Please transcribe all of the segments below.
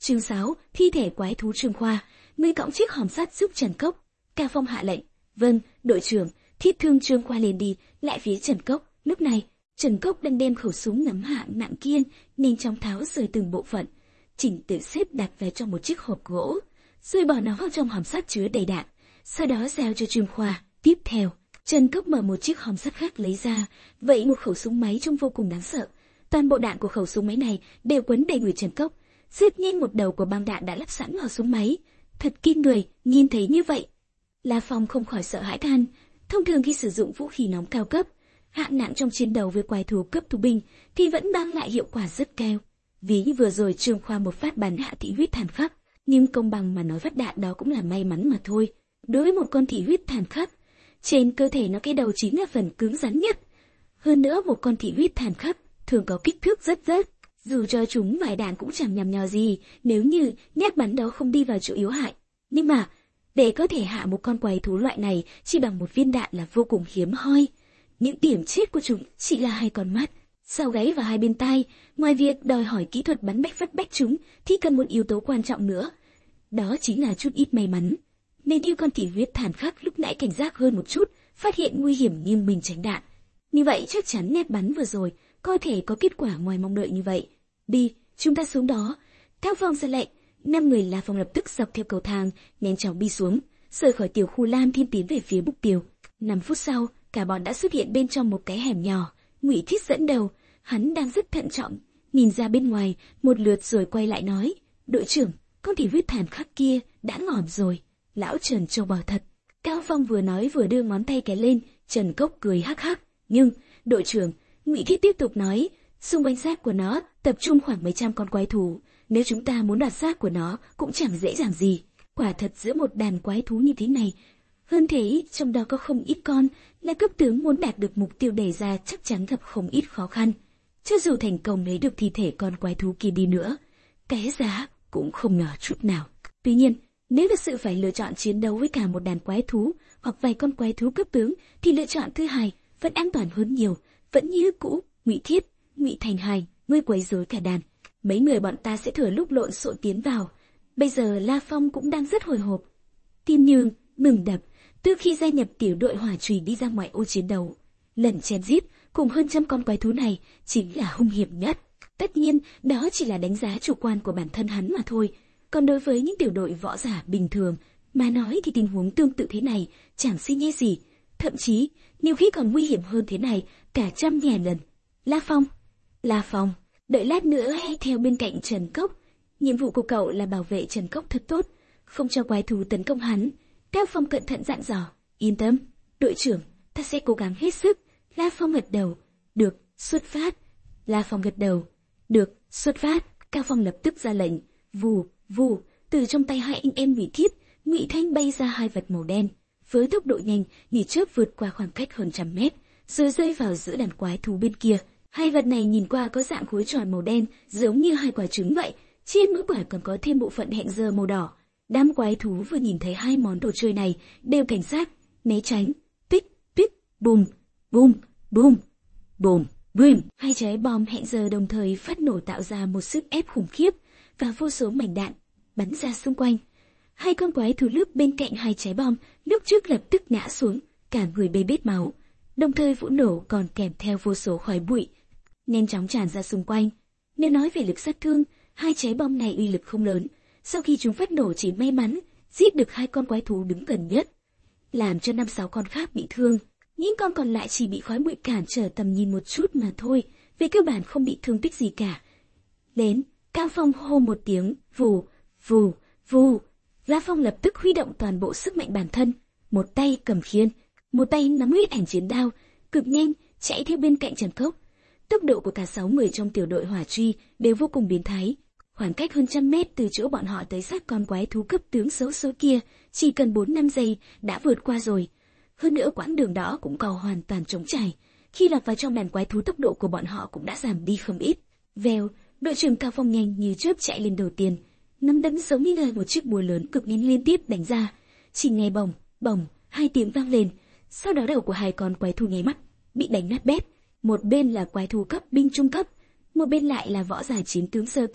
Chương 6, thi thể quái thú Trương Khoa. Người cõng chiếc hòm sắt giúp Trần Cốc. Cao Phong hạ lệnh. Vâng, đội trưởng. Thiết thương Trương Khoa liền đi, lại phía Trần Cốc. Lúc này, Trần Cốc đang đem khẩu súng ngắm hạng nặng kiên, nhanh chóng tháo rời từng bộ phận, chỉnh tự xếp đặt vào trong một chiếc hộp gỗ, rồi bỏ nó vào trong hòm sắt chứa đầy đạn. Sau đó giao cho Trương Khoa. Tiếp theo, Trần Cốc mở một chiếc hòm sắt khác lấy ra, vậy một khẩu súng máy trông vô cùng đáng sợ. Toàn bộ đạn của khẩu súng máy này đều quấn đầy người Trần Cốc. Rất nhanh một đầu của băng đạn đã lắp sẵn vào súng máy. Thật kinh người, nhìn thấy như vậy, La Phong không khỏi sợ hãi than. Thông thường khi sử dụng vũ khí nóng cao cấp, hạng nặng trong chiến đấu với quái thú cấp thú binh thì vẫn mang lại hiệu quả rất cao. Ví như vừa rồi Trương Khoa một phát bắn hạ thị huyết thản khắc, nhưng công bằng mà nói phát đạn đó cũng là may mắn mà thôi. Đối với một con thị huyết thản khắc, trên cơ thể nó cái đầu chính là phần cứng rắn nhất. Hơn nữa một con thị huyết thản khắc thường có kích thước rất, dù cho chúng vài đạn cũng chẳng nhằm nhò gì nếu như nhát bắn đó không đi vào chỗ yếu hại. Nhưng mà để có thể hạ một con quái thú loại này chỉ bằng một viên đạn là vô cùng hiếm hoi. Những điểm chết của chúng chỉ là hai con mắt, sau gáy và hai bên tai. Ngoài việc đòi hỏi kỹ thuật bắn bách phát bách chúng thì cần một yếu tố quan trọng nữa, đó chính là chút ít may mắn. Nên như con thị huyết thản khắc lúc nãy cảnh giác hơn một chút, phát hiện nguy hiểm nhưng mình tránh đạn. Như vậy chắc chắn nét bắn vừa rồi có thể có kết quả ngoài mong đợi như vậy. Đi, chúng ta xuống đó. Cao Phong ra lệnh, 5 người La Phong lập tức dọc theo cầu thang nhanh chóng đi xuống, rời khỏi tiểu khu Lam Thiên tiến về phía mục tiêu. 5 phút sau, cả bọn đã xuất hiện bên trong một cái hẻm nhỏ. Ngụy Thiết dẫn đầu, hắn đang rất thận trọng, nhìn ra bên ngoài một lượt rồi quay lại nói: "Đội trưởng, con thị huyết thản khắc kia đã ngỏm rồi." Lão Trần trâu bò thật. Cao Phong vừa nói vừa đưa ngón tay cái lên. Trần Cốc cười hắc hắc. Nhưng đội trưởng, Ngụy Thiết tiếp tục nói, xung quanh xác của nó tập trung khoảng mấy trăm con quái thú. Nếu chúng ta muốn đoạt xác của nó cũng chẳng dễ dàng gì. Quả thật giữa một đàn quái thú như thế này, hơn thế trong đó có không ít con là cấp tướng, muốn đạt được mục tiêu đề ra chắc chắn gặp không ít khó khăn. Cho dù thành công lấy được thi thể con quái thú kia đi nữa, cái giá cũng không nhỏ chút nào. Tuy nhiên, nếu thực sự phải lựa chọn chiến đấu với cả một đàn quái thú hoặc vài con quái thú cấp tướng thì lựa chọn thứ hai vẫn an toàn hơn nhiều. Vẫn như cũ, Ngụy Thiết, Ngụy Thành Hải, ngươi quấy rối cả đàn. Mấy người bọn ta sẽ thừa lúc lộn xộn tiến vào. Bây giờ La Phong cũng đang rất hồi hộp, tim nhường, ngừng đập. Từ khi gia nhập tiểu đội hỏa chùy đi ra ngoài ô chiến đấu, lần chém giết cùng hơn trăm con quái thú này chính là hung hiểm nhất. Tất nhiên, đó chỉ là đánh giá chủ quan của bản thân hắn mà thôi. Còn đối với những tiểu đội võ giả bình thường mà nói thì tình huống tương tự thế này chẳng xi nhê gì. Thậm chí, nhiều khi còn nguy hiểm hơn thế này cả trăm ngàn lần. La Phong, đợi lát nữa hãy theo bên cạnh Trần Cốc. Nhiệm vụ của cậu là bảo vệ Trần Cốc thật tốt, không cho quái thú tấn công hắn. Cao Phong cẩn thận dặn dò. Yên tâm, đội trưởng, ta sẽ cố gắng hết sức. La Phong gật đầu. Được, xuất phát. La Phong gật đầu. Được, xuất phát. Cao Phong lập tức ra lệnh. Vù, vù, từ trong tay hai anh em Ngụy Thiết, Ngụy Thanh bay ra hai vật màu đen, với tốc độ nhanh như chớp vượt qua khoảng cách hơn 100 mét, rồi rơi vào giữa đàn quái thú bên kia. Hai vật này nhìn qua có dạng khối tròn màu đen, giống như hai quả trứng vậy. Trên mỗi quả còn có thêm bộ phận hẹn giờ màu đỏ. Đám quái thú vừa nhìn thấy hai món đồ chơi này đều cảnh giác, né tránh. Tích, tích, bùm, bùm, bùm, bùm, bùm. Hai trái bom hẹn giờ đồng thời phát nổ tạo ra một sức ép khủng khiếp và vô số mảnh đạn bắn ra xung quanh. Hai con quái thú lướt bên cạnh hai trái bom lúc trước lập tức ngã xuống, cả người bê bết máu. Đồng thời vụ nổ còn kèm theo vô số khói bụi nhanh chóng tràn ra xung quanh. Nếu nói về lực sát thương, hai trái bom này uy lực không lớn. Sau khi chúng phát nổ chỉ may mắn giết được hai con quái thú đứng gần nhất, làm cho 5-6 con khác bị thương. Những con còn lại chỉ bị khói bụi cản trở tầm nhìn một chút mà thôi, về cơ bản không bị thương tích gì cả. Đến, Cao Phong hô một tiếng, vù, vù, vù. La Phong lập tức huy động toàn bộ sức mạnh bản thân, một tay cầm khiên, một tay nắm huyết ảnh chiến đao, cực nhanh chạy theo bên cạnh Trần Cốc. Tốc độ của cả 6 người trong tiểu đội hỏa truy đều vô cùng biến thái. Khoảng cách hơn 100 mét từ chỗ bọn họ tới xác con quái thú cấp tướng xấu số kia, chỉ cần 4-5 giây đã vượt qua rồi. Hơn nữa quãng đường đó cũng còn hoàn toàn trống trải. Khi lọt vào trong đàn quái thú, tốc độ của bọn họ cũng đã giảm đi không ít. Vèo, đội trưởng Cao Phong nhanh như chớp chạy lên đầu tiên, nắm đấm giống như là một chiếc búa lớn cực nhanh liên tiếp đánh ra. Chỉ nghe bồng, bồng, hai tiếng vang lên, sau đó đầu của hai con quái thú nháy mắt bị đánh nát bét. Một bên là quái thú cấp binh trung cấp, một bên lại là võ giả chiến tướng sơ cấp.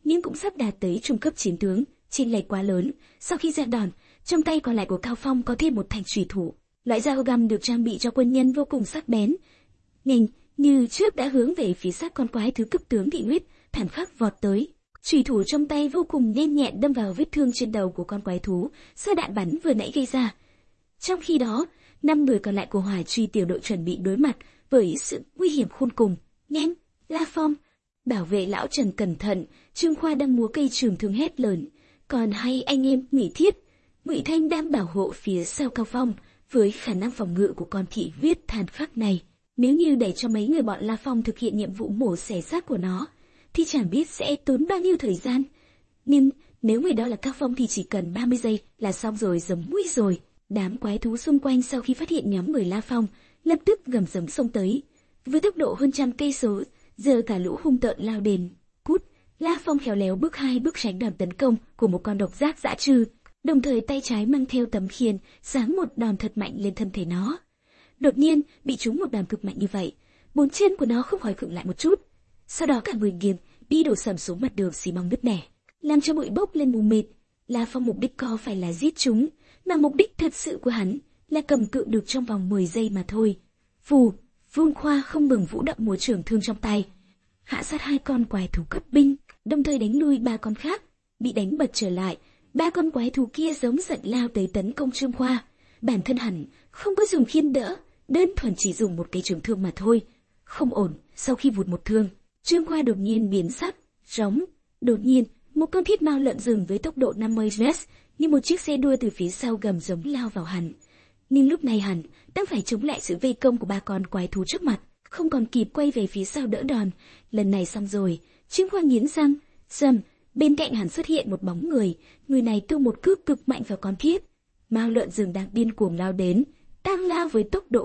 nhưng cũng sắp đạt tới trung cấp chiến tướng, chênh lệch quá lớn. Sau khi ra đòn, trong tay còn lại của Cao Phong có thêm một thanh chùy thủ. Loại dao găm được trang bị cho quân nhân vô cùng sắc bén, nhanh như trước đã hướng về phía xác con quái thú cấp tướng thị huyết thản khắc vọt tới. Chùy thủ trong tay vô cùng nhanh nhẹn đâm vào vết thương trên đầu của con quái thú do đạn bắn vừa nãy gây ra. Trong khi đó, 5 người còn lại của hỏa truy tiểu đội chuẩn bị đối mặt với sự nguy hiểm khôn cùng. Nhanh, La Phong, bảo vệ lão Trần cẩn thận. Trương Khoa đang múa cây trường thương hét lớn. Còn hai anh em Ngụy Thiết, Ngụy Thanh đang bảo hộ phía sau Cao Phong. Với khả năng phòng ngự của con thị huyết tàn khắc này, nếu như để cho mấy người bọn La Phong thực hiện nhiệm vụ mổ xẻ xác của nó, thì chẳng biết sẽ tốn bao nhiêu thời gian. Nhưng nếu người đó là Cao Phong thì chỉ cần 30 giây là xong rồi, giống mũi rồi. Đám quái thú xung quanh sau khi phát hiện nhóm người La Phong, lập tức gầm giống xông tới. Với tốc độ hơn 100 cây số, giờ cả lũ hung tợn lao đến. Cút! La Phong khéo léo bước 2 bước tránh đòn tấn công của một con độc giác dã trư, đồng thời tay trái mang theo tấm khiên, giáng một đòn thật mạnh lên thân thể nó. Đột nhiên bị trúng một đòn cực mạnh như vậy, 4 chân của nó không khỏi khựng lại một chút. Sau đó cả người nghiêng, đi đổ sầm xuống mặt đường xi măng nứt nẻ, làm cho bụi bốc lên mù mịt. La Phong mục đích có phải là giết chúng, mà mục đích thật sự của hắn là cầm cự được trong vòng 10 giây mà thôi. Phù, Vương Khoa không ngừng vũ động múa trường thương trong tay, hạ sát 2 con quái thú cấp binh, đồng thời đánh lui 3 con khác, bị đánh bật trở lại. 3 con quái thú kia giống giận lao tới tấn công Trương Khoa. Bản thân hẳn không có dùng khiên đỡ, đơn thuần chỉ dùng một cây trường thương mà thôi. Không ổn, sau khi vụt một thương, Trương Khoa đột nhiên biến sắc, rống. Đột nhiên, một con thiết mao lợn rừng với tốc độ 50 km/h như một chiếc xe đua từ phía sau gầm giống lao vào hắn. Nhưng lúc này hắn đang phải chống lại sự vây công của 3 con quái thú trước mặt, không còn kịp quay về phía sau đỡ đòn. Lần này xong rồi, Trương Khoa nghiến răng, rầm. Bên cạnh hắn xuất hiện một bóng người, người này tung một cước cực mạnh vào con thiết. Mao lợn rừng đang điên cuồng lao đến, đang lao với tốc độ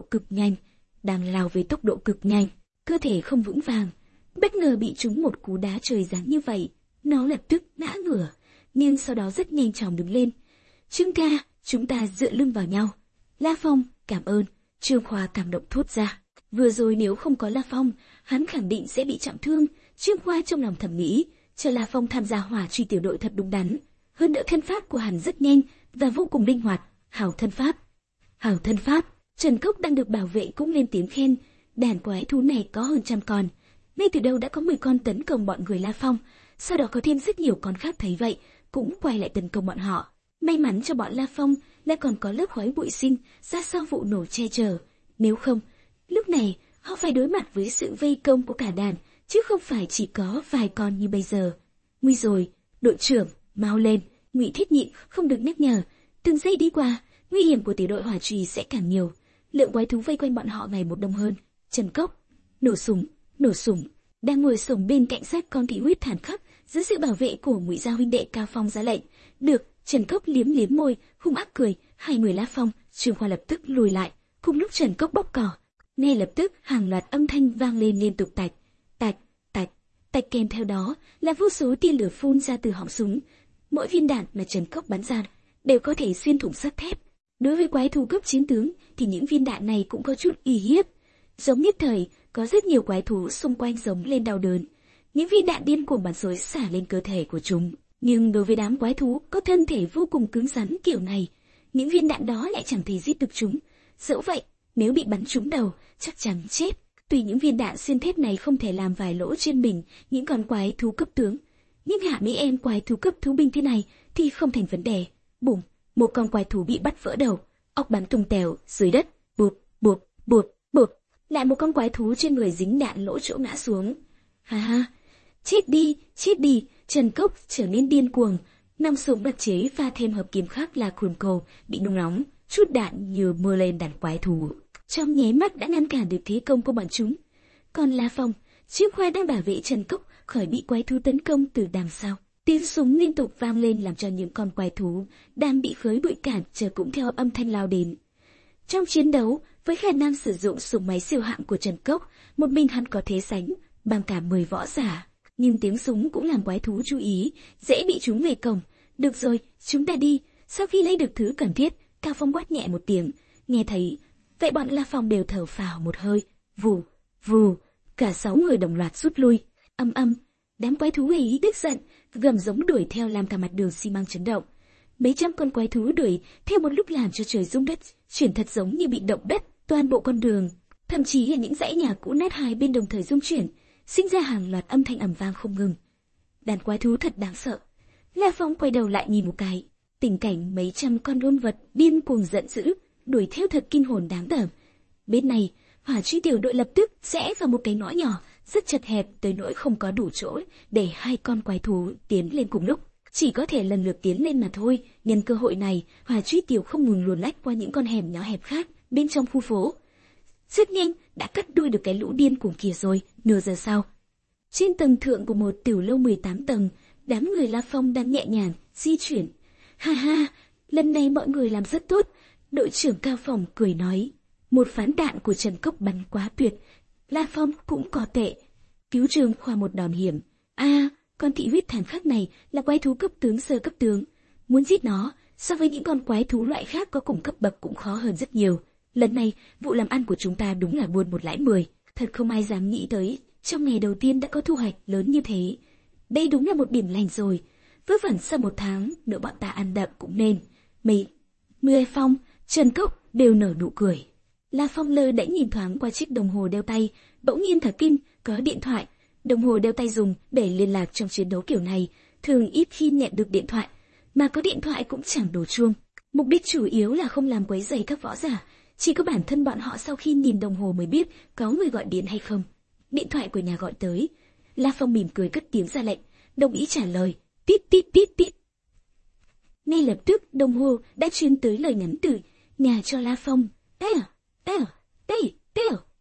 cực nhanh, cơ thể không vững vàng, bất ngờ bị trúng một cú đá trời giáng như vậy, nó lập tức ngã ngửa, nhưng sau đó rất nhanh chóng đứng lên. Trương ca, chúng ta dựa lưng vào nhau. La Phong, cảm ơn. Trương Khoa cảm động thốt ra. Vừa rồi nếu không có La Phong, hắn khẳng định sẽ bị trọng thương. Trương Khoa trong lòng thầm nghĩ, cho La Phong tham gia hỏa truy tiểu đội thật đúng đắn. Hơn nữa thân pháp của hắn rất nhanh và vô cùng linh hoạt. Hảo thân pháp. Trần Cốc đang được bảo vệ cũng lên tiếng khen. Đàn quái thú này có hơn 100 con, ngay từ đầu đã có 10 con tấn công bọn người La Phong, sau đó có thêm rất nhiều con khác thấy vậy cũng quay lại tấn công bọn họ. May mắn cho bọn La Phong là còn có lớp khói bụi sinh ra sau vụ nổ che chở, nếu không lúc này họ phải đối mặt với sự vây công của cả đàn, chứ không phải chỉ có vài con như bây giờ. Nguy rồi, đội trưởng, mau lên. Ngụy Thiết Nhị không được nhắc nhở. Từng giây đi qua, nguy hiểm của tiểu đội hỏa trùy sẽ càng nhiều. Lượng quái thú vây quanh bọn họ ngày một đông hơn. Trần Cốc, nổ súng. Đang ngồi xổm bên cạnh xác con thị huyết thản khắc, dưới sự bảo vệ của Ngụy gia huynh đệ Cao Phong ra lệnh. Được. Trần Cốc liếm môi, hung ác cười. 20 La Phong, Trương Khoa lập tức lùi lại. Cùng lúc Trần Cốc bóc cỏ, ngay lập tức hàng loạt âm thanh vang lên liên tục, tạch, kèm theo đó là vô số tia lửa phun ra từ họng súng. Mỗi viên đạn mà Trần Cốc bắn ra đều có thể xuyên thủng sắt thép. Đối với quái thú cấp chiến tướng thì những viên đạn này cũng có chút uy hiếp. Giống nhất thời, có rất nhiều quái thú xung quanh giống lên đau đớn. Những viên đạn điên cuồng bắn xối xả lên cơ thể của chúng. Nhưng đối với đám quái thú có thân thể vô cùng cứng rắn kiểu này, những viên đạn đó lại chẳng thể giết được chúng. Dẫu vậy, nếu bị bắn trúng đầu, chắc chắn chết. Tuy những viên đạn xuyên thép này không thể làm vài lỗ trên mình những con quái thú cấp tướng, nhưng hạ mấy em quái thú cấp thú binh thế này thì không thành vấn đề. Bùm, một con quái thú bị bắt vỡ đầu, óc bắn tung tèo dưới đất, bụp. Lại một con quái thú trên người dính đạn lỗ chỗ ngã xuống. Ha, chết đi. Trần Cốc trở nên điên cuồng. Nòng súng đặc chế và thêm hợp kim khác là Krumko bị nung nóng, chút đạn như mưa lên đàn quái thú, trong nháy mắt đã ngăn cản được thế công của bọn chúng. Còn La Phong, Trương Khoa đang bảo vệ Trần Cốc khỏi bị quái thú tấn công từ đằng sau. Tiếng súng liên tục vang lên làm cho những con quái thú đang bị khói bụi cản trở cũng theo âm thanh lao đến. Trong chiến đấu, với khả năng sử dụng súng máy siêu hạng của Trần Cốc, một mình hắn có thế sánh bằng cả 10 võ giả. Nhưng tiếng súng cũng làm quái thú chú ý, dễ bị chúng vây công. Được rồi, chúng ta đi. Sau khi lấy được thứ cần thiết, Cao Phong quát nhẹ một tiếng, nghe thấy vậy bọn La Phong đều thở phào một hơi. Vù, cả 6 người đồng loạt rút lui. Đám quái thú ấy tức giận, gầm giống đuổi theo làm cả mặt đường xi măng chấn động. Mấy trăm con quái thú đuổi theo một lúc làm cho trời rung đất, chuyển thật giống như bị động đất, toàn bộ con đường, thậm chí là những dãy nhà cũ nát hai bên đồng thời rung chuyển, sinh ra hàng loạt âm thanh ầm vang không ngừng. Đàn quái thú thật đáng sợ. La Phong quay đầu lại nhìn một cái, tình cảnh mấy trăm con đôn vật điên cuồng giận dữ, đuổi theo thật kinh hồn đáng tởm. Bên này, hỏa truy tiểu đội lập tức rẽ vào một cái ngõ nhỏ, rất chật hẹp tới nỗi không có đủ chỗ để hai con quái thú tiến lên cùng lúc, chỉ có thể lần lượt tiến lên mà thôi. Nhân cơ hội này, hỏa truy tiểu không ngừng luồn lách qua những con hẻm nhỏ hẹp khác bên trong khu phố. Rất nhanh đã cắt đuôi được cái lũ điên cuồng kia rồi. Nửa giờ sau, trên tầng thượng của một tiểu lâu 18 tầng, đám người La Phong đang nhẹ nhàng di chuyển. Ha ha, lần này mọi người làm rất tốt. Đội trưởng Cao Phòng cười nói, một phán đạn của Trần Cốc bắn quá tuyệt, La Phong cũng có tệ. Cứu Trường Khoa một đòn hiểm. Con thị huyết thản khắc này là quái thú cấp tướng sơ cấp tướng. Muốn giết nó, so với những con quái thú loại khác có cùng cấp bậc cũng khó hơn rất nhiều. Lần này, vụ làm ăn của chúng ta đúng là buôn một lãi 10. Thật không ai dám nghĩ tới, trong ngày đầu tiên đã có thu hoạch lớn như thế. Đây đúng là một điểm lành rồi. Vớ vẩn sau một tháng nữa bọn ta ăn đậm cũng nên. Mười Phong, Trần Cốc đều nở nụ cười. La Phong lơ đễnh nhìn thoáng qua chiếc đồng hồ đeo tay, bỗng nhiên thở kinh, có điện thoại. Đồng hồ đeo tay dùng để liên lạc trong chiến đấu kiểu này, thường ít khi nhận được điện thoại, mà có điện thoại cũng chẳng đổ chuông. Mục đích chủ yếu là không làm quấy rầy các võ giả, chỉ có bản thân bọn họ sau khi nhìn đồng hồ mới biết có người gọi điện hay không. Điện thoại của nhà gọi tới, La Phong mỉm cười cất tiếng ra lệnh, đồng ý trả lời. Tít tít tít tít. Ngay lập tức đồng hồ đã truyền tới lời nhắn từ nhà cho La Phong. Đây.